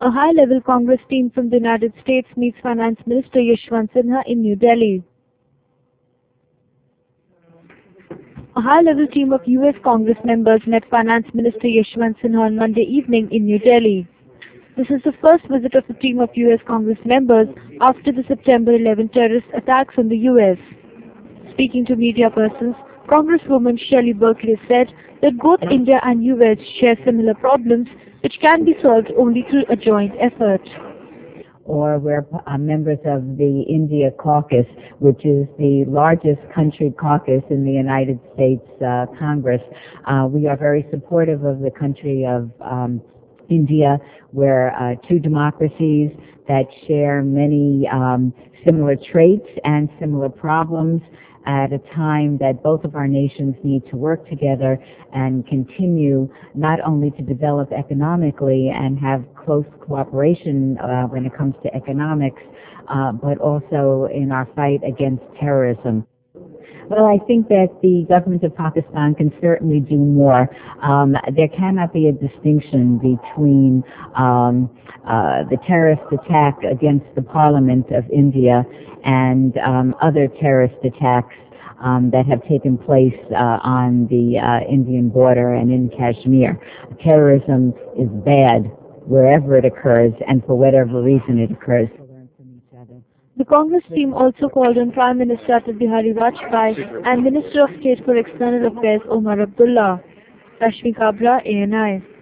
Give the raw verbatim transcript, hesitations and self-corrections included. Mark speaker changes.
Speaker 1: A high-level Congress team from the United States meets Finance Minister Yashwant Sinha in New Delhi. A high-level team of U S Congress members met Finance Minister Yashwant Sinha on Monday evening in New Delhi. This is the first visit of a team of U S Congress members after the September eleventh terrorist attacks on the U S. Speaking to media persons, Congresswoman Shelley Berkley said that both India and U S share similar problems which can be solved only through a joint effort.
Speaker 2: Or we're uh, members of the India Caucus, which is the largest country caucus in the United States uh, Congress. Uh, we are very supportive of the country of um, India. We're uh, two democracies that share many um, similar traits and similar problems at a time that both of our nations need to work together and continue not only to develop economically and have close cooperation uh, when it comes to economics, uh, but also in our fight against terrorism. Well, I think that the government of Pakistan can certainly do more. Um, there cannot be a distinction between um, uh, the terrorist attack against the Parliament of India and um, other terrorist attacks um, that have taken place uh, on the uh, Indian border and in Kashmir. Terrorism is bad wherever it occurs and for whatever reason it occurs.
Speaker 1: The Congress team also called on Prime Minister Atal Bihari Vajpayee and Minister of State for External Affairs Omar Abdullah. Rashmi Kabra, A N I.